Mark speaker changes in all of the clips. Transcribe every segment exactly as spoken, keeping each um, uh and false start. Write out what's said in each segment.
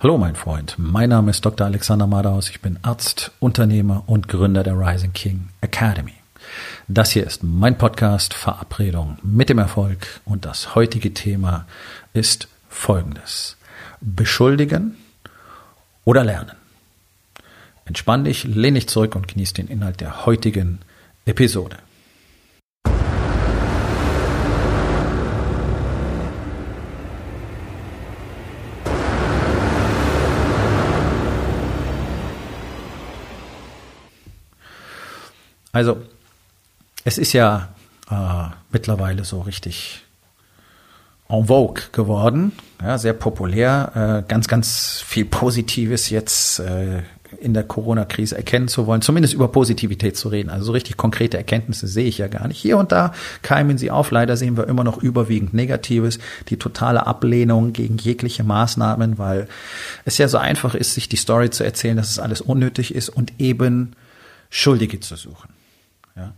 Speaker 1: Hallo mein Freund, mein Name ist Doktor Alexander Madaus, ich bin Arzt, Unternehmer und Gründer der Rising King Academy. Das hier ist mein Podcast Verabredung mit dem Erfolg und das heutige Thema ist folgendes: Beschuldigen oder lernen? Entspann dich, lehn dich zurück und genieß den Inhalt der heutigen Episode. Also, es ist ja äh, mittlerweile so richtig en vogue geworden, ja, sehr populär, äh, ganz, ganz viel Positives jetzt äh, in der Corona-Krise erkennen zu wollen, zumindest über Positivität zu reden. Also so richtig konkrete Erkenntnisse sehe ich ja gar nicht. Hier und da keimen sie auf. Leider sehen wir immer noch überwiegend Negatives, die totale Ablehnung gegen jegliche Maßnahmen, weil es ja so einfach ist, sich die Story zu erzählen, dass es alles unnötig ist und eben Schuldige zu suchen. Ja.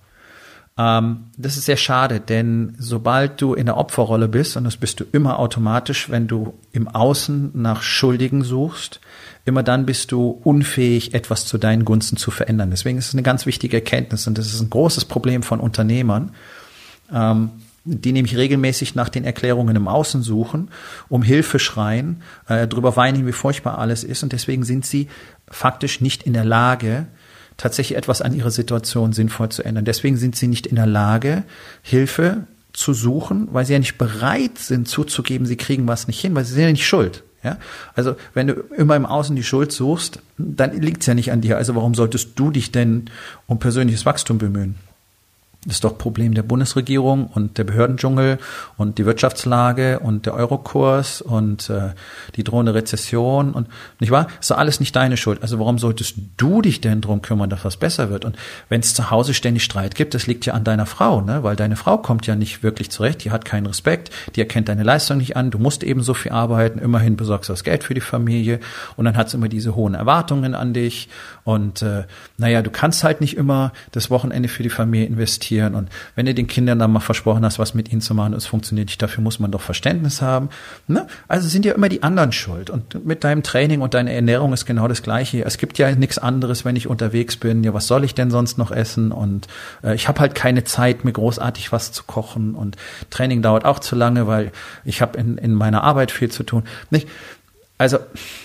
Speaker 1: Ähm, das ist sehr schade, denn sobald du in der Opferrolle bist, und das bist du immer automatisch, wenn du im Außen nach Schuldigen suchst, immer dann bist du unfähig, etwas zu deinen Gunsten zu verändern. Deswegen ist es eine ganz wichtige Erkenntnis und das ist ein großes Problem von Unternehmern, ähm, die nämlich regelmäßig nach den Erklärungen im Außen suchen, um Hilfe schreien, äh, drüber weinen, wie furchtbar alles ist, und deswegen sind sie faktisch nicht in der Lage, tatsächlich etwas an ihrer Situation sinnvoll zu ändern. Deswegen sind sie nicht in der Lage, Hilfe zu suchen, weil sie ja nicht bereit sind zuzugeben, sie kriegen was nicht hin, weil sie sind ja nicht schuld. Ja? Also wenn du immer im Außen die Schuld suchst, dann liegt es ja nicht an dir. Also warum solltest du dich denn um persönliches Wachstum bemühen? Das ist doch Problem der Bundesregierung und der Behördendschungel und die Wirtschaftslage und der Eurokurs und äh, die drohende Rezession und nicht wahr? Ist doch alles nicht deine Schuld. Also warum solltest du dich denn drum kümmern, dass was besser wird? Und wenn es zu Hause ständig Streit gibt, das liegt ja an deiner Frau, ne? Weil deine Frau kommt ja nicht wirklich zurecht, die hat keinen Respekt, die erkennt deine Leistung nicht an, du musst eben so viel arbeiten, immerhin besorgst du das Geld für die Familie und dann hat sie immer diese hohen Erwartungen an dich und äh, naja, du kannst halt nicht immer das Wochenende für die Familie investieren. Und wenn du den Kindern dann mal versprochen hast, was mit ihnen zu machen, es funktioniert nicht, dafür muss man doch Verständnis haben. Ne? Also sind ja immer die anderen schuld. Und mit deinem Training und deiner Ernährung ist genau das Gleiche. Es gibt ja nichts anderes, wenn ich unterwegs bin. Ja, was soll ich denn sonst noch essen? Und äh, ich habe halt keine Zeit, mir großartig was zu kochen. Und Training dauert auch zu lange, weil ich habe in, in meiner Arbeit viel zu tun. Nicht? Also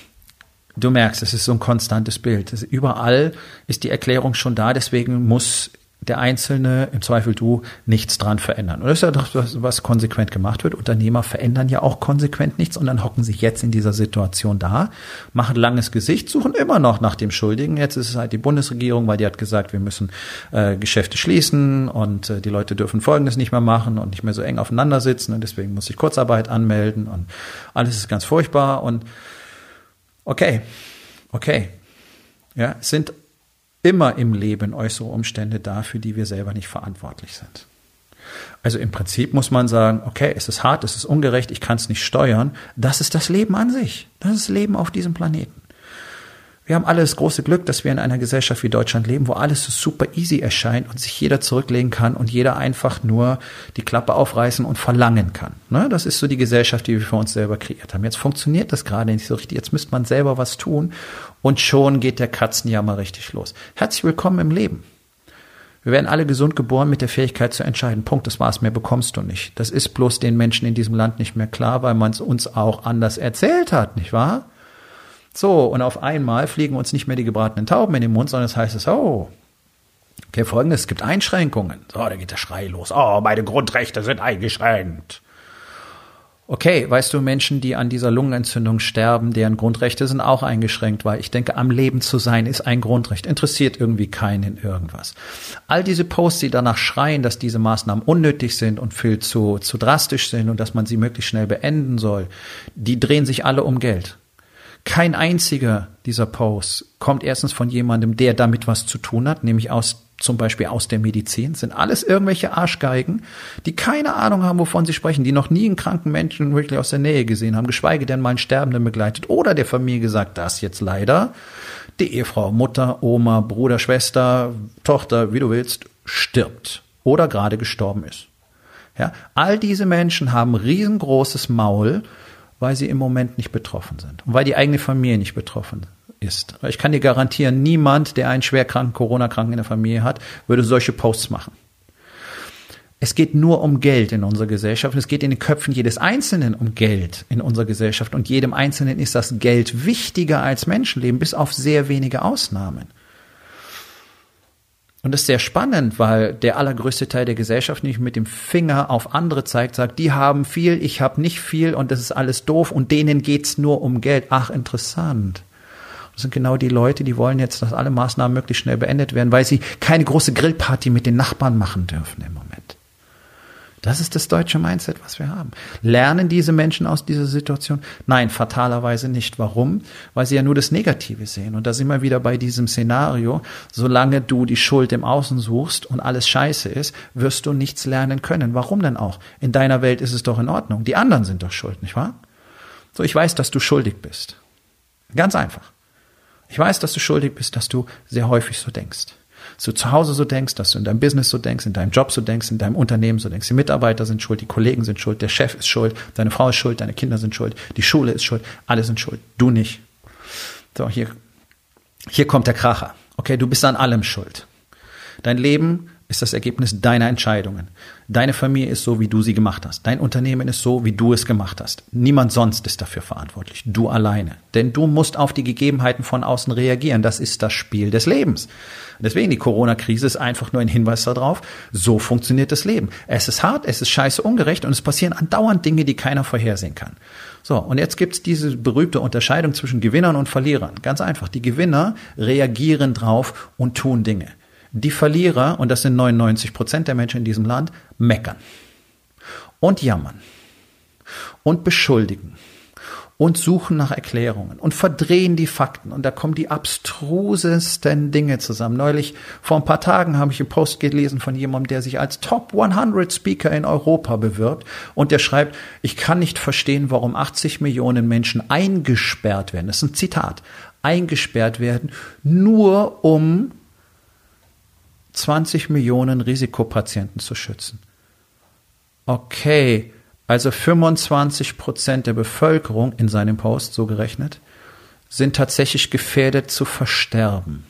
Speaker 1: du merkst, es ist so ein konstantes Bild. Das, überall ist die Erklärung schon da, deswegen muss der Einzelne, im Zweifel du, nichts dran verändern. Und das ist ja doch was, was konsequent gemacht wird. Unternehmer verändern ja auch konsequent nichts und dann hocken sich jetzt in dieser Situation da, machen langes Gesicht, suchen immer noch nach dem Schuldigen. Jetzt ist es halt die Bundesregierung, weil die hat gesagt, wir müssen äh, Geschäfte schließen und äh, die Leute dürfen Folgendes nicht mehr machen und nicht mehr so eng aufeinander sitzen und deswegen muss ich Kurzarbeit anmelden und alles ist ganz furchtbar und okay, okay, ja, es sind immer im Leben äußere Umstände da, für die wir selber nicht verantwortlich sind. Also im Prinzip muss man sagen, okay, es ist hart, es ist ungerecht, ich kann es nicht steuern. Das ist das Leben an sich. Das ist das Leben auf diesem Planeten. Wir haben alle das große Glück, dass wir in einer Gesellschaft wie Deutschland leben, wo alles so super easy erscheint und sich jeder zurücklegen kann und jeder einfach nur die Klappe aufreißen und verlangen kann. Ne? Das ist so die Gesellschaft, die wir für uns selber kreiert haben. Jetzt funktioniert das gerade nicht so richtig. Jetzt müsste man selber was tun und schon geht der Katzenjammer richtig los. Herzlich willkommen im Leben. Wir werden alle gesund geboren mit der Fähigkeit zu entscheiden. Punkt, das war's, mehr bekommst du nicht. Das ist bloß den Menschen in diesem Land nicht mehr klar, weil man es uns auch anders erzählt hat, nicht wahr? So, und auf einmal fliegen uns nicht mehr die gebratenen Tauben in den Mund, sondern es heißt es, oh, okay, folgendes, es gibt Einschränkungen. So, da geht der Schrei los. Oh, meine Grundrechte sind eingeschränkt. Okay, weißt du, Menschen, die an dieser Lungenentzündung sterben, deren Grundrechte sind auch eingeschränkt, weil ich denke, am Leben zu sein ist ein Grundrecht. Interessiert irgendwie keinen irgendwas. All diese Posts, die danach schreien, dass diese Maßnahmen unnötig sind und viel zu, zu drastisch sind und dass man sie möglichst schnell beenden soll, die drehen sich alle um Geld. Kein einziger dieser Posts kommt erstens von jemandem, der damit was zu tun hat, nämlich aus zum Beispiel aus der Medizin. Das sind alles irgendwelche Arschgeigen, die keine Ahnung haben, wovon sie sprechen, die noch nie einen kranken Menschen wirklich aus der Nähe gesehen haben, geschweige denn mal einen Sterbenden begleitet oder der Familie gesagt, dass jetzt leider die Ehefrau, Mutter, Oma, Bruder, Schwester, Tochter, wie du willst, stirbt oder gerade gestorben ist. Ja, all diese Menschen haben riesengroßes Maul, Weil sie im Moment nicht betroffen sind und weil die eigene Familie nicht betroffen ist. Ich kann dir garantieren, niemand, der einen schwerkranken Corona-Kranken in der Familie hat, würde solche Posts machen. Es geht nur um Geld in unserer Gesellschaft. Es geht in den Köpfen jedes Einzelnen um Geld in unserer Gesellschaft. Und jedem Einzelnen ist das Geld wichtiger als Menschenleben, bis auf sehr wenige Ausnahmen. Und das ist sehr spannend, weil der allergrößte Teil der Gesellschaft nicht mit dem Finger auf andere zeigt, sagt, die haben viel, ich habe nicht viel und das ist alles doof und denen geht's nur um Geld. Ach, interessant. Das sind genau die Leute, die wollen jetzt, dass alle Maßnahmen möglichst schnell beendet werden, weil sie keine große Grillparty mit den Nachbarn machen dürfen im Moment. Das ist das deutsche Mindset, was wir haben. Lernen diese Menschen aus dieser Situation? Nein, fatalerweise nicht. Warum? Weil sie ja nur das Negative sehen. Und da sind wir wieder bei diesem Szenario. Solange du die Schuld im Außen suchst und alles scheiße ist, wirst du nichts lernen können. Warum denn auch? In deiner Welt ist es doch in Ordnung. Die anderen sind doch schuld, nicht wahr? So, ich weiß, dass du schuldig bist. Ganz einfach. Ich weiß, dass du schuldig bist, dass du sehr häufig so denkst. Dass du zu Hause so denkst, dass du in deinem Business so denkst, in deinem Job so denkst, in deinem Unternehmen so denkst. Die Mitarbeiter sind schuld, die Kollegen sind schuld, der Chef ist schuld, deine Frau ist schuld, deine Kinder sind schuld, die Schule ist schuld, alle sind schuld, du nicht. So, hier, hier kommt der Kracher. Okay, du bist an allem schuld. Dein Leben ist das Ergebnis deiner Entscheidungen. Deine Familie ist so, wie du sie gemacht hast. Dein Unternehmen ist so, wie du es gemacht hast. Niemand sonst ist dafür verantwortlich. Du alleine. Denn du musst auf die Gegebenheiten von außen reagieren. Das ist das Spiel des Lebens. Deswegen, die Corona-Krise ist einfach nur ein Hinweis darauf, so funktioniert das Leben. Es ist hart, es ist scheiße ungerecht und es passieren andauernd Dinge, die keiner vorhersehen kann. So, und jetzt gibt's diese berühmte Unterscheidung zwischen Gewinnern und Verlierern. Ganz einfach. Die Gewinner reagieren drauf und tun Dinge. Die Verlierer, und das sind neunundneunzig Prozent der Menschen in diesem Land, meckern und jammern und beschuldigen und suchen nach Erklärungen und verdrehen die Fakten. Und da kommen die abstrusesten Dinge zusammen. Neulich, vor ein paar Tagen, habe ich einen Post gelesen von jemandem, der sich als Top hundert Speaker in Europa bewirbt. Und der schreibt, ich kann nicht verstehen, warum achtzig Millionen Menschen eingesperrt werden. Das ist ein Zitat. Eingesperrt werden, nur um zwanzig Millionen Risikopatienten zu schützen. Okay, also fünfundzwanzig Prozent der Bevölkerung in seinem Post, so gerechnet, sind tatsächlich gefährdet zu versterben.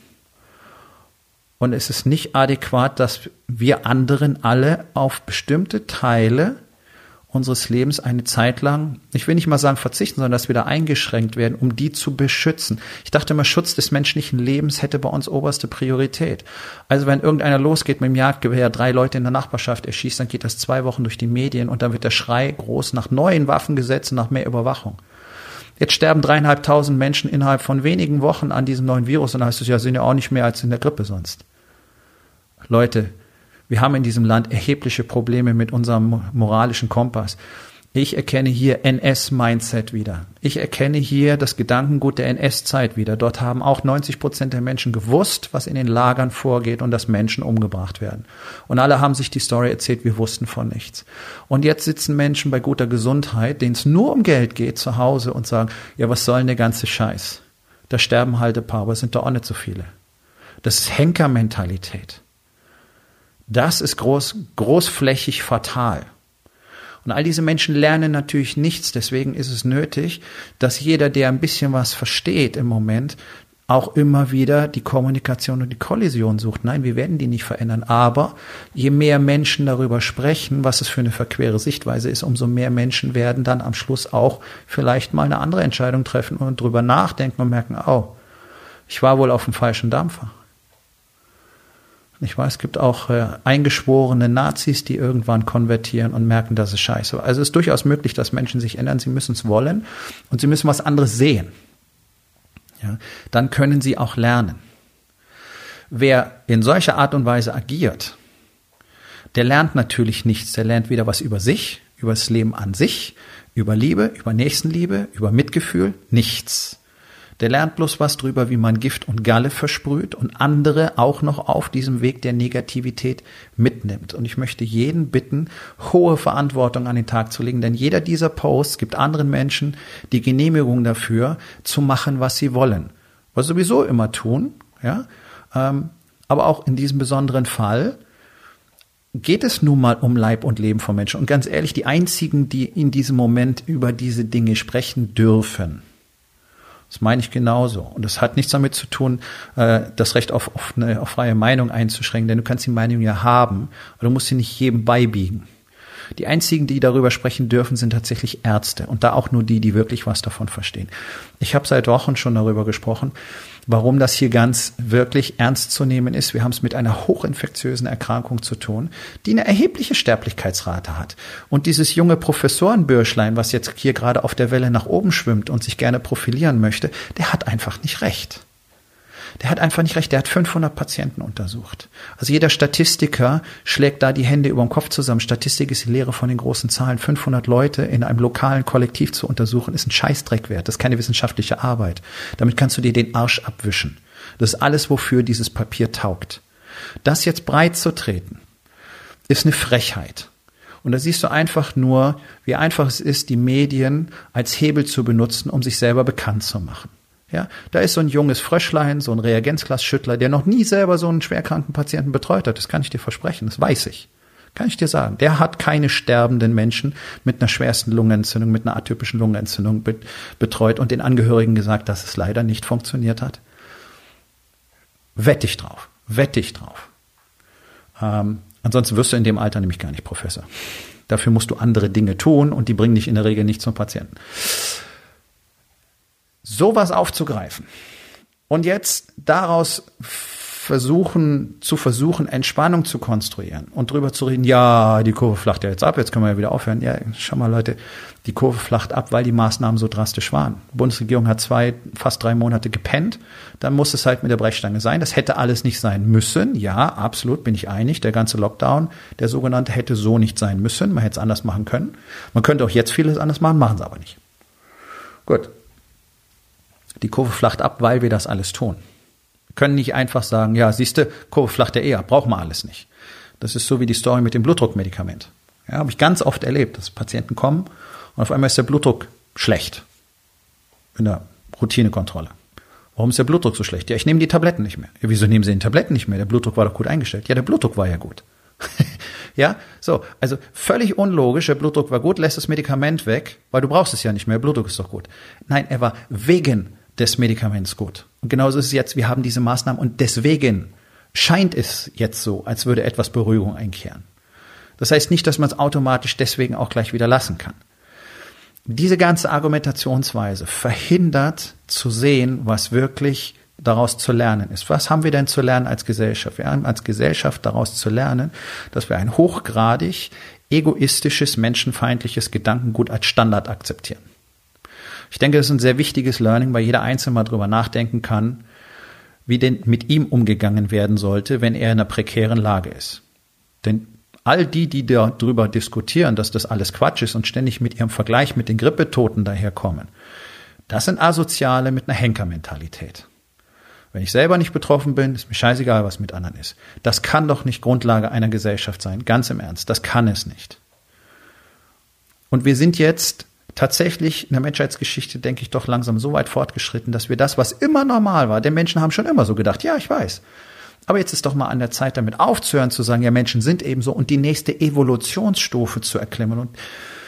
Speaker 1: Und es ist nicht adäquat, dass wir anderen alle auf bestimmte Teile unseres Lebens eine Zeit lang, ich will nicht mal sagen verzichten, sondern dass wir da eingeschränkt werden, um die zu beschützen. Ich dachte immer, Schutz des menschlichen Lebens hätte bei uns oberste Priorität. Also wenn irgendeiner losgeht mit dem Jagdgewehr, drei Leute in der Nachbarschaft erschießt, dann geht das zwei Wochen durch die Medien und dann wird der Schrei groß nach neuen Waffengesetzen, nach mehr Überwachung. Jetzt sterben dreieinhalbtausend Menschen innerhalb von wenigen Wochen an diesem neuen Virus und dann heißt es ja, sind ja auch nicht mehr als in der Grippe sonst. Leute, wir haben in diesem Land erhebliche Probleme mit unserem moralischen Kompass. Ich erkenne hier N S-Mindset wieder. Ich erkenne hier das Gedankengut der N S-Zeit wieder. Dort haben auch neunzig Prozent der Menschen gewusst, was in den Lagern vorgeht und dass Menschen umgebracht werden. Und alle haben sich die Story erzählt, wir wussten von nichts. Und jetzt sitzen Menschen bei guter Gesundheit, denen es nur um Geld geht, zu Hause und sagen, ja, was soll denn der ganze Scheiß? Da sterben halt ein paar, aber es sind doch auch nicht so viele. Das ist Henkermentalität. Das ist groß, großflächig fatal. Und all diese Menschen lernen natürlich nichts. Deswegen ist es nötig, dass jeder, der ein bisschen was versteht im Moment, auch immer wieder die Kommunikation und die Kollision sucht. Nein, wir werden die nicht verändern. Aber je mehr Menschen darüber sprechen, was es für eine verquere Sichtweise ist, umso mehr Menschen werden dann am Schluss auch vielleicht mal eine andere Entscheidung treffen und drüber nachdenken und merken, oh, ich war wohl auf dem falschen Dampfer. Ich weiß, es gibt auch äh, eingeschworene Nazis, die irgendwann konvertieren und merken, das ist scheiße. Also es ist durchaus möglich, dass Menschen sich ändern. Sie müssen es wollen und sie müssen was anderes sehen. Ja, dann können sie auch lernen. Wer in solcher Art und Weise agiert, der lernt natürlich nichts. Der lernt weder was über sich, über das Leben an sich, über Liebe, über Nächstenliebe, über Mitgefühl, nichts. Der lernt bloß was drüber, wie man Gift und Galle versprüht und andere auch noch auf diesem Weg der Negativität mitnimmt. Und ich möchte jeden bitten, hohe Verantwortung an den Tag zu legen, denn jeder dieser Posts gibt anderen Menschen die Genehmigung dafür, zu machen, was sie wollen. Was sie sowieso immer tun, ja. Aber auch in diesem besonderen Fall geht es nun mal um Leib und Leben von Menschen. Und ganz ehrlich, die einzigen, die in diesem Moment über diese Dinge sprechen dürfen, das meine ich genauso. Und das hat nichts damit zu tun, das Recht auf, auf eine auf freie Meinung einzuschränken, denn du kannst die Meinung ja haben, aber du musst sie nicht jedem beibiegen. Die einzigen, die darüber sprechen dürfen, sind tatsächlich Ärzte und da auch nur die, die wirklich was davon verstehen. Ich habe seit Wochen schon darüber gesprochen, warum das hier ganz wirklich ernst zu nehmen ist. Wir haben es mit einer hochinfektiösen Erkrankung zu tun, die eine erhebliche Sterblichkeitsrate hat. Und dieses junge Professorenbürschlein, was jetzt hier gerade auf der Welle nach oben schwimmt und sich gerne profilieren möchte, der hat einfach nicht recht. Der hat einfach nicht recht, der hat fünfhundert Patienten untersucht. Also jeder Statistiker schlägt da die Hände über den Kopf zusammen. Statistik ist die Lehre von den großen Zahlen. fünfhundert Leute in einem lokalen Kollektiv zu untersuchen, ist ein Scheißdreck wert. Das ist keine wissenschaftliche Arbeit. Damit kannst du dir den Arsch abwischen. Das ist alles, wofür dieses Papier taugt. Das jetzt breit zu treten, ist eine Frechheit. Und da siehst du einfach nur, wie einfach es ist, die Medien als Hebel zu benutzen, um sich selber bekannt zu machen. Ja, da ist so ein junges Fröschlein, so ein Reagenzglasschüttler, der noch nie selber so einen schwerkranken Patienten betreut hat. Das kann ich dir versprechen, das weiß ich. Kann ich dir sagen. Der hat keine sterbenden Menschen mit einer schwersten Lungenentzündung, mit einer atypischen Lungenentzündung betreut und den Angehörigen gesagt, dass es leider nicht funktioniert hat. Wette ich drauf. Wette ich drauf. Ähm, ansonsten wirst du in dem Alter nämlich gar nicht Professor. Dafür musst du andere Dinge tun und die bringen dich in der Regel nicht zum Patienten. Sowas aufzugreifen und jetzt daraus versuchen, zu versuchen, Entspannung zu konstruieren und drüber zu reden, ja, die Kurve flacht ja jetzt ab, jetzt können wir ja wieder aufhören. Ja, schau mal Leute, die Kurve flacht ab, weil die Maßnahmen so drastisch waren. Die Bundesregierung hat zwei, fast drei Monate gepennt, dann muss es halt mit der Brechstange sein. Das hätte alles nicht sein müssen. Ja, absolut, bin ich einig. Der ganze Lockdown, der sogenannte, hätte so nicht sein müssen. Man hätte es anders machen können. Man könnte auch jetzt vieles anders machen, machen es aber nicht. Gut. Die Kurve flacht ab, weil wir das alles tun. Wir können nicht einfach sagen, ja, siehste, Kurve flacht ja eh ab, brauchen wir alles nicht. Das ist so wie die Story mit dem Blutdruckmedikament. Ja, habe ich ganz oft erlebt, dass Patienten kommen und auf einmal ist der Blutdruck schlecht in der Routinekontrolle. Warum ist der Blutdruck so schlecht? Ja, ich nehme die Tabletten nicht mehr. Ja, wieso nehmen Sie die Tabletten nicht mehr? Der Blutdruck war doch gut eingestellt. Ja, der Blutdruck war ja gut. Ja, so, also völlig unlogisch, der Blutdruck war gut, lässt das Medikament weg, weil du brauchst es ja nicht mehr, der Blutdruck ist doch gut. Nein, er war wegen des Medikaments gut. Und genauso ist es jetzt, wir haben diese Maßnahmen und deswegen scheint es jetzt so, als würde etwas Beruhigung einkehren. Das heißt nicht, dass man es automatisch deswegen auch gleich wieder lassen kann. Diese ganze Argumentationsweise verhindert zu sehen, was wirklich daraus zu lernen ist. Was haben wir denn zu lernen als Gesellschaft? Wir haben als Gesellschaft daraus zu lernen, dass wir ein hochgradig egoistisches, menschenfeindliches Gedankengut als Standard akzeptieren. Ich denke, das ist ein sehr wichtiges Learning, weil jeder Einzelne mal drüber nachdenken kann, wie denn mit ihm umgegangen werden sollte, wenn er in einer prekären Lage ist. Denn all die, die darüber diskutieren, dass das alles Quatsch ist und ständig mit ihrem Vergleich mit den Grippetoten daherkommen, das sind Asoziale mit einer Henkermentalität. Wenn ich selber nicht betroffen bin, ist mir scheißegal, was mit anderen ist. Das kann doch nicht Grundlage einer Gesellschaft sein, ganz im Ernst, das kann es nicht. Und wir sind jetzt tatsächlich in der Menschheitsgeschichte, denke ich, doch langsam so weit fortgeschritten, dass wir das, was immer normal war, denn Menschen haben schon immer so gedacht, ja, ich weiß. Aber jetzt ist doch mal an der Zeit, damit aufzuhören, zu sagen, ja, Menschen sind eben so und die nächste Evolutionsstufe zu erklimmen. Und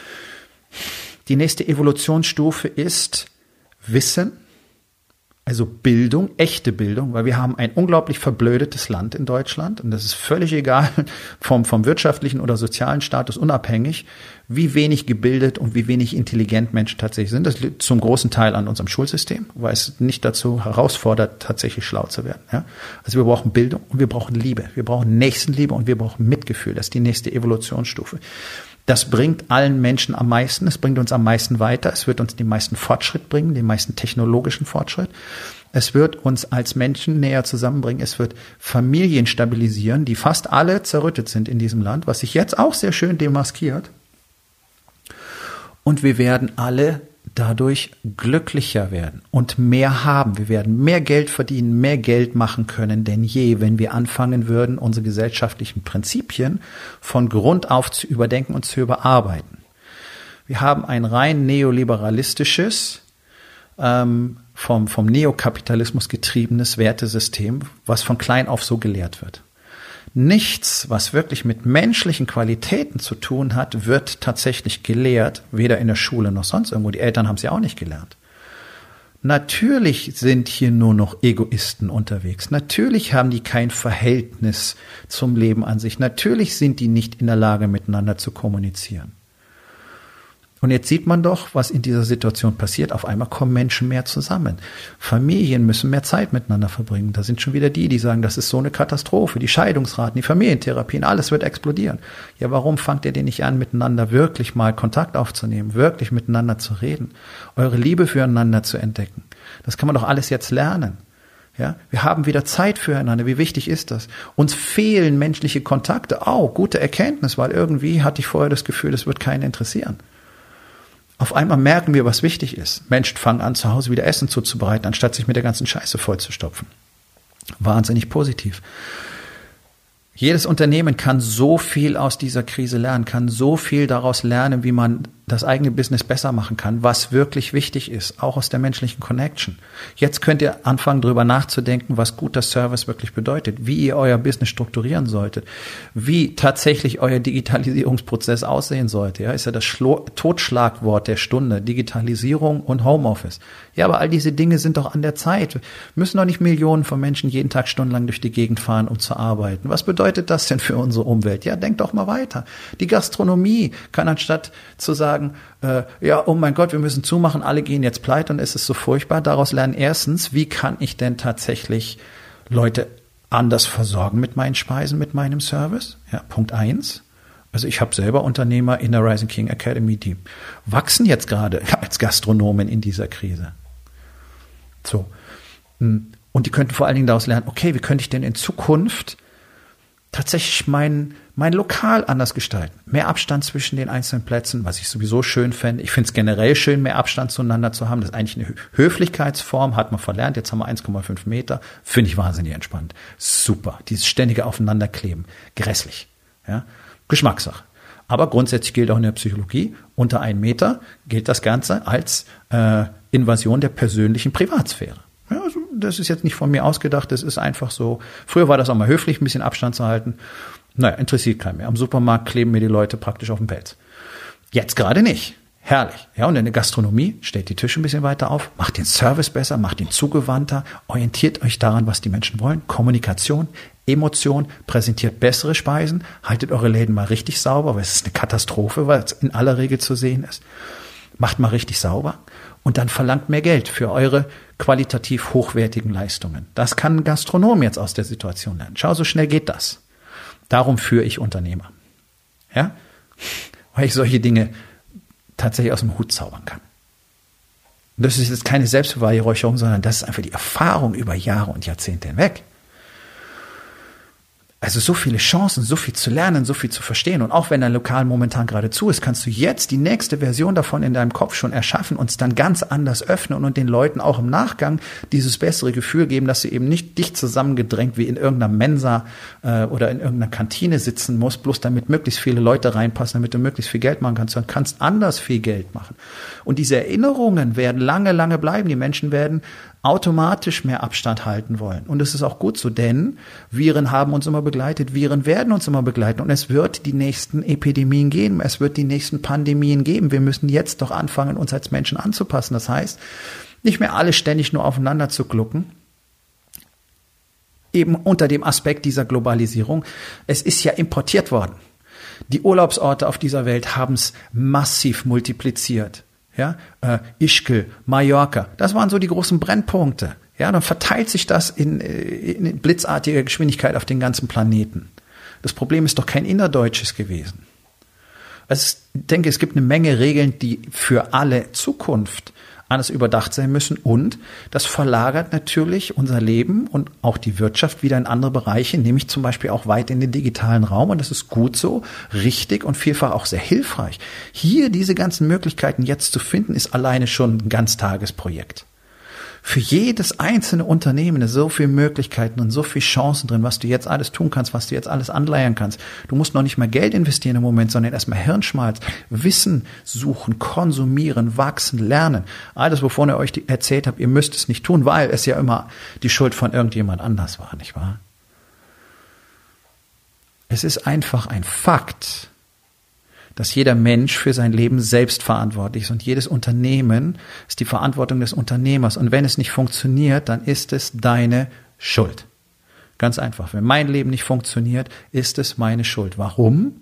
Speaker 1: die nächste Evolutionsstufe ist Wissen, also Bildung, echte Bildung, weil wir haben ein unglaublich verblödetes Land in Deutschland und das ist völlig egal, vom, vom wirtschaftlichen oder sozialen Status unabhängig, wie wenig gebildet und wie wenig intelligent Menschen tatsächlich sind. Das liegt zum großen Teil an unserem Schulsystem, weil es nicht dazu herausfordert, tatsächlich schlau zu werden. Ja? Also wir brauchen Bildung und wir brauchen Liebe. Wir brauchen Nächstenliebe und wir brauchen Mitgefühl. Das ist die nächste Evolutionsstufe. Das bringt allen Menschen am meisten, es bringt uns am meisten weiter, es wird uns den meisten Fortschritt bringen, den meisten technologischen Fortschritt. Es wird uns als Menschen näher zusammenbringen, es wird Familien stabilisieren, die fast alle zerrüttet sind in diesem Land, was sich jetzt auch sehr schön demaskiert. Und wir werden alle dadurch glücklicher werden und mehr haben. Wir werden mehr Geld verdienen, mehr Geld machen können denn je, wenn wir anfangen würden, unsere gesellschaftlichen Prinzipien von Grund auf zu überdenken und zu überarbeiten. Wir haben ein rein neoliberalistisches, ähm, vom, vom Neokapitalismus getriebenes Wertesystem, was von klein auf so gelehrt wird. Nichts, was wirklich mit menschlichen Qualitäten zu tun hat, wird tatsächlich gelehrt, weder in der Schule noch sonst irgendwo. Die Eltern haben es ja auch nicht gelernt. Natürlich sind hier nur noch Egoisten unterwegs. Natürlich haben die kein Verhältnis zum Leben an sich. Natürlich sind die nicht in der Lage, miteinander zu kommunizieren. Und jetzt sieht man doch, was in dieser Situation passiert. Auf einmal kommen Menschen mehr zusammen. Familien müssen mehr Zeit miteinander verbringen. Da sind schon wieder die, die sagen, das ist so eine Katastrophe. Die Scheidungsraten, die Familientherapien, alles wird explodieren. Ja, warum fangt ihr denn nicht an, miteinander wirklich mal Kontakt aufzunehmen, wirklich miteinander zu reden, eure Liebe füreinander zu entdecken? Das kann man doch alles jetzt lernen. Ja, wir haben wieder Zeit füreinander. Wie wichtig ist das? Uns fehlen menschliche Kontakte. Au, gute Erkenntnis, weil irgendwie hatte ich vorher das Gefühl, das wird keinen interessieren. Auf einmal merken wir, was wichtig ist. Menschen fangen an, zu Hause wieder Essen zuzubereiten, anstatt sich mit der ganzen Scheiße vollzustopfen. Wahnsinnig positiv. Jedes Unternehmen kann so viel aus dieser Krise lernen, kann so viel daraus lernen, wie man das eigene Business besser machen kann, was wirklich wichtig ist, auch aus der menschlichen Connection. Jetzt könnt ihr anfangen, darüber nachzudenken, was guter Service wirklich bedeutet, wie ihr euer Business strukturieren solltet, wie tatsächlich euer Digitalisierungsprozess aussehen sollte. Ja, ist ja das Schlo- Totschlagwort der Stunde, Digitalisierung und Homeoffice. Ja, aber all diese Dinge sind doch an der Zeit. Wir müssen doch nicht Millionen von Menschen jeden Tag stundenlang durch die Gegend fahren, um zu arbeiten. Was bedeutet das denn für unsere Umwelt? Ja, denkt doch mal weiter. Die Gastronomie kann anstatt zu sagen, äh, ja, oh mein Gott, wir müssen zumachen, alle gehen jetzt pleite und es ist so furchtbar, daraus lernen erstens, wie kann ich denn tatsächlich Leute anders versorgen mit meinen Speisen, mit meinem Service? Ja, Punkt eins. Also ich habe selber Unternehmer in der Rising King Academy, die wachsen jetzt gerade als Gastronomen in dieser Krise. So. Und die könnten vor allen Dingen daraus lernen, okay, wie könnte ich denn in Zukunft tatsächlich mein, mein Lokal anders gestalten? Mehr Abstand zwischen den einzelnen Plätzen, was ich sowieso schön fände. Ich finde es generell schön, mehr Abstand zueinander zu haben. Das ist eigentlich eine Höflichkeitsform, hat man verlernt. Jetzt haben wir eins Komma fünf Meter. Finde ich wahnsinnig entspannt. Super. Dieses ständige Aufeinanderkleben. Grässlich. Ja? Geschmackssache. Aber grundsätzlich gilt auch in der Psychologie, unter einen Meter gilt das Ganze als äh, Invasion der persönlichen Privatsphäre. Ja, also das ist jetzt nicht von mir ausgedacht, das ist einfach so. Früher war das auch mal höflich, ein bisschen Abstand zu halten. Naja, interessiert keinen mehr. Am Supermarkt kleben mir die Leute praktisch auf den Pelz. Jetzt gerade nicht. Herrlich. Ja, und in der Gastronomie stellt die Tische ein bisschen weiter auf, macht den Service besser, macht ihn zugewandter, orientiert euch daran, was die Menschen wollen. Kommunikation, Emotion, präsentiert bessere Speisen, haltet eure Läden mal richtig sauber, weil es ist eine Katastrophe, weil es in aller Regel zu sehen ist. Macht mal richtig sauber und dann verlangt mehr Geld für eure qualitativ hochwertigen Leistungen. Das kann ein Gastronom jetzt aus der Situation lernen. Schau, so schnell geht das. Darum führe ich Unternehmer. Ja? Weil ich solche Dinge tatsächlich aus dem Hut zaubern kann. Und das ist jetzt keine Selbstbeweihräucherung, sondern das ist einfach die Erfahrung über Jahre und Jahrzehnte hinweg. Also so viele Chancen, so viel zu lernen, so viel zu verstehen. Und auch wenn dein Lokal momentan gerade zu ist, kannst du jetzt die nächste Version davon in deinem Kopf schon erschaffen und es dann ganz anders öffnen und den Leuten auch im Nachgang dieses bessere Gefühl geben, dass du eben nicht dicht zusammengedrängt wie in irgendeiner Mensa äh, oder in irgendeiner Kantine sitzen musst, bloß damit möglichst viele Leute reinpassen, damit du möglichst viel Geld machen kannst, sondern kannst anders viel Geld machen. Und diese Erinnerungen werden lange, lange bleiben. Die Menschen werden automatisch mehr Abstand halten wollen. Und es ist auch gut so, denn Viren haben uns immer begleitet, Viren werden uns immer begleiten und es wird die nächsten Epidemien geben, es wird die nächsten Pandemien geben. Wir müssen jetzt doch anfangen, uns als Menschen anzupassen. Das heißt, nicht mehr alle ständig nur aufeinander zu glucken, eben unter dem Aspekt dieser Globalisierung. Es ist ja importiert worden. Die Urlaubsorte auf dieser Welt haben es massiv multipliziert. Ja, äh, Ischgl, Mallorca, das waren so die großen Brennpunkte. Ja, dann verteilt sich das in, in blitzartiger Geschwindigkeit auf den ganzen Planeten. Das Problem ist doch kein innerdeutsches gewesen. Also ich denke, es gibt eine Menge Regeln, die für alle Zukunft anders überdacht sein müssen und das verlagert natürlich unser Leben und auch die Wirtschaft wieder in andere Bereiche, nämlich zum Beispiel auch weit in den digitalen Raum und das ist gut so, richtig und vielfach auch sehr hilfreich. Hier diese ganzen Möglichkeiten jetzt zu finden, ist alleine schon ein Ganztagesprojekt. Für jedes einzelne Unternehmen ist so viele Möglichkeiten und so viele Chancen drin, was du jetzt alles tun kannst, was du jetzt alles anleiern kannst. Du musst noch nicht mal Geld investieren im Moment, sondern erstmal Hirnschmalz, Wissen suchen, konsumieren, wachsen, lernen. Alles, wovon ich euch erzählt habe, ihr müsst es nicht tun, weil es ja immer die Schuld von irgendjemand anders war, nicht wahr? Es ist einfach ein Fakt, dass jeder Mensch für sein Leben selbst verantwortlich ist und jedes Unternehmen ist die Verantwortung des Unternehmers. Und wenn es nicht funktioniert, dann ist es deine Schuld. Ganz einfach. Wenn mein Leben nicht funktioniert, ist es meine Schuld. Warum?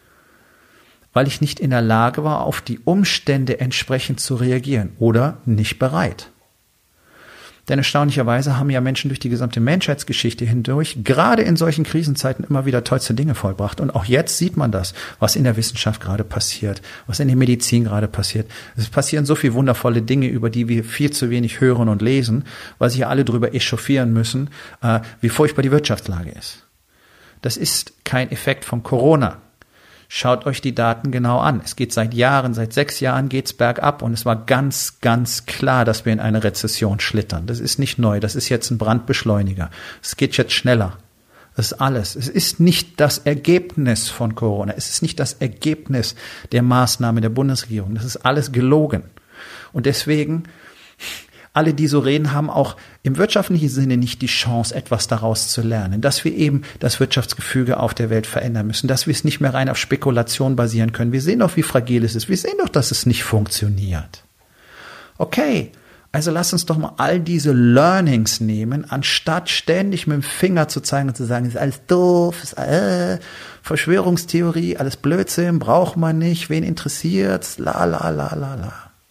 Speaker 1: Weil ich nicht in der Lage war, auf die Umstände entsprechend zu reagieren oder nicht bereit. Denn erstaunlicherweise haben ja Menschen durch die gesamte Menschheitsgeschichte hindurch, gerade in solchen Krisenzeiten, immer wieder tollste Dinge vollbracht. Und auch jetzt sieht man das, was in der Wissenschaft gerade passiert, was in der Medizin gerade passiert. Es passieren so viele wundervolle Dinge, über die wir viel zu wenig hören und lesen, weil sich ja alle drüber echauffieren müssen, äh, wie furchtbar die Wirtschaftslage ist. Das ist kein Effekt von Corona. Schaut euch die Daten genau an. Es geht seit Jahren, seit sechs Jahren geht's bergab und es war ganz, ganz klar, dass wir in eine Rezession schlittern. Das ist nicht neu, das ist jetzt ein Brandbeschleuniger. Es geht jetzt schneller. Das ist alles. Es ist nicht das Ergebnis von Corona. Es ist nicht das Ergebnis der Maßnahme der Bundesregierung. Das ist alles gelogen. Und deswegen, alle, die so reden, haben auch im wirtschaftlichen Sinne nicht die Chance, etwas daraus zu lernen, dass wir eben das Wirtschaftsgefüge auf der Welt verändern müssen, dass wir es nicht mehr rein auf Spekulation basieren können. Wir sehen doch, wie fragil es ist. Wir sehen doch, dass es nicht funktioniert. Okay, also lass uns doch mal all diese Learnings nehmen, anstatt ständig mit dem Finger zu zeigen und zu sagen, ist alles doof, ist äh, Verschwörungstheorie, alles Blödsinn, braucht man nicht, wen interessiert's, la la la la la.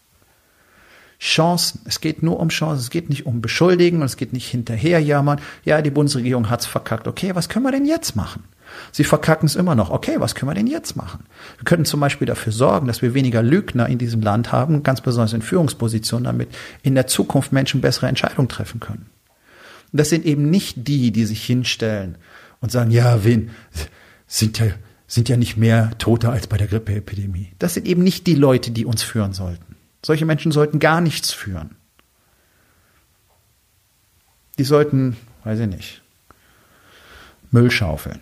Speaker 1: Chancen. Es geht nur um Chancen. Es geht nicht um Beschuldigen und es geht nicht hinterherjammern. Ja, die Bundesregierung hat's verkackt. Okay, was können wir denn jetzt machen? Sie verkacken es immer noch. Okay, was können wir denn jetzt machen? Wir könnten zum Beispiel dafür sorgen, dass wir weniger Lügner in diesem Land haben, ganz besonders in Führungspositionen, damit in der Zukunft Menschen bessere Entscheidungen treffen können. Und das sind eben nicht die, die sich hinstellen und sagen, ja, wen, sind ja, sind ja nicht mehr Tote als bei der Grippeepidemie. Das sind eben nicht die Leute, die uns führen sollten. Solche Menschen sollten gar nichts führen. Die sollten, weiß ich nicht, Müll schaufeln.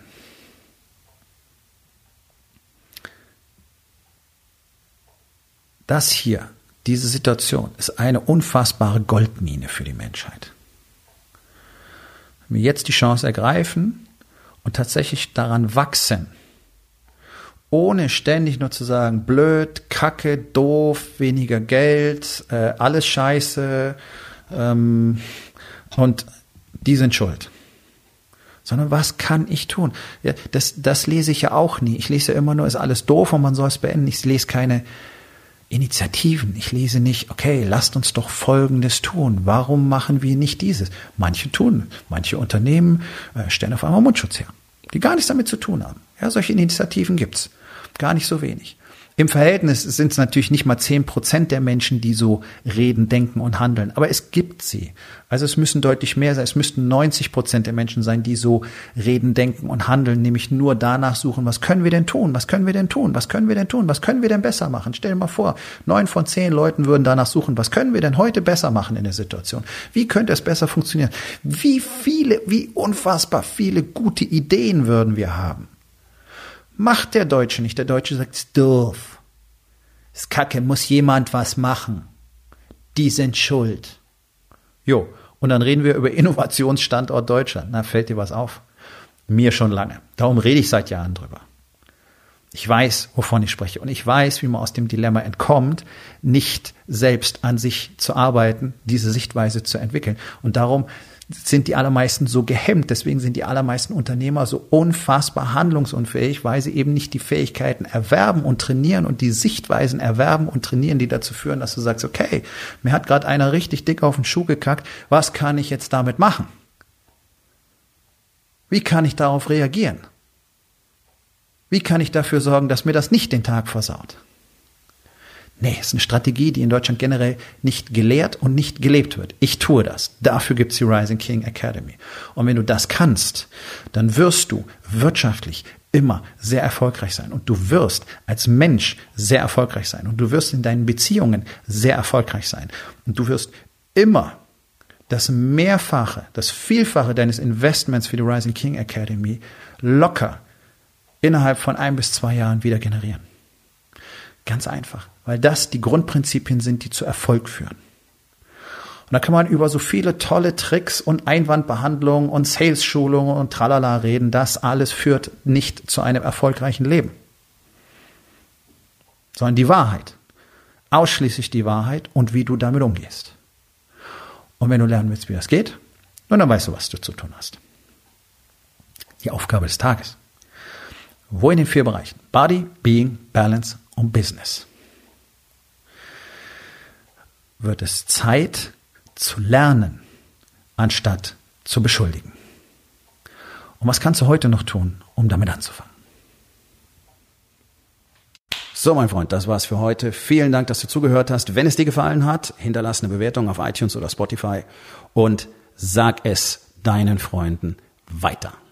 Speaker 1: Das hier, diese Situation, ist eine unfassbare Goldmine für die Menschheit. Wenn wir jetzt die Chance ergreifen und tatsächlich daran wachsen, ohne ständig nur zu sagen, blöd, kacke, doof, weniger Geld, äh, alles scheiße ähm, und die sind schuld. Sondern was kann ich tun? Ja, das, das lese ich ja auch nie. Ich lese ja immer nur, ist alles doof und man soll es beenden. Ich lese keine Initiativen. Ich lese nicht, okay, lasst uns doch Folgendes tun. Warum machen wir nicht dieses? Manche tun, manche Unternehmen äh, stellen auf einmal Mundschutz her, die gar nichts damit zu tun haben. Ja, solche Initiativen gibt's. Gar nicht so wenig. Im Verhältnis sind es natürlich nicht mal zehn Prozent der Menschen, die so reden, denken und handeln. Aber es gibt sie. Also es müssen deutlich mehr sein. Es müssten neunzig Prozent der Menschen sein, die so reden, denken und handeln, nämlich nur danach suchen, was können wir denn tun? Was können wir denn tun? Was können wir denn tun? Was können wir denn besser machen? Stell dir mal vor, neun von zehn Leuten würden danach suchen, was können wir denn heute besser machen in der Situation? Wie könnte es besser funktionieren? Wie viele, wie unfassbar viele gute Ideen würden wir haben? Macht der Deutsche nicht. Der Deutsche sagt, es ist doof. Es ist kacke, muss jemand was machen. Die sind schuld. Jo, und dann reden wir über Innovationsstandort Deutschland. Na, fällt dir was auf? Mir schon lange. Darum rede ich seit Jahren drüber. Ich weiß, wovon ich spreche. Und ich weiß, wie man aus dem Dilemma entkommt, nicht selbst an sich zu arbeiten, diese Sichtweise zu entwickeln. Und darum sind die allermeisten so gehemmt. Deswegen sind die allermeisten Unternehmer so unfassbar handlungsunfähig, weil sie eben nicht die Fähigkeiten erwerben und trainieren und die Sichtweisen erwerben und trainieren, die dazu führen, dass du sagst, okay, mir hat gerade einer richtig dick auf den Schuh gekackt, was kann ich jetzt damit machen? Wie kann ich darauf reagieren? Wie kann ich dafür sorgen, dass mir das nicht den Tag versaut? Nee, es ist eine Strategie, die in Deutschland generell nicht gelehrt und nicht gelebt wird. Ich tue das. Dafür gibt's die Rising King Academy. Und wenn du das kannst, dann wirst du wirtschaftlich immer sehr erfolgreich sein. Und du wirst als Mensch sehr erfolgreich sein. Und du wirst in deinen Beziehungen sehr erfolgreich sein. Und du wirst immer das Mehrfache, das Vielfache deines Investments für die Rising King Academy locker innerhalb von ein bis zwei Jahren wieder generieren. Ganz einfach, weil das die Grundprinzipien sind, die zu Erfolg führen. Und da kann man über so viele tolle Tricks und Einwandbehandlung und Sales-Schulungen und tralala reden. Das alles führt nicht zu einem erfolgreichen Leben. Sondern die Wahrheit. Ausschließlich die Wahrheit und wie du damit umgehst. Und wenn du lernen willst, wie das geht, dann weißt du, was du zu tun hast. Die Aufgabe des Tages. Wo in den vier Bereichen? Body, Being, Balance und Business. Wird es Zeit zu lernen, anstatt zu beschuldigen. Und was kannst du heute noch tun, um damit anzufangen? So, mein Freund, das war's für heute. Vielen Dank, dass du zugehört hast. Wenn es dir gefallen hat, hinterlass eine Bewertung auf iTunes oder Spotify und sag es deinen Freunden weiter.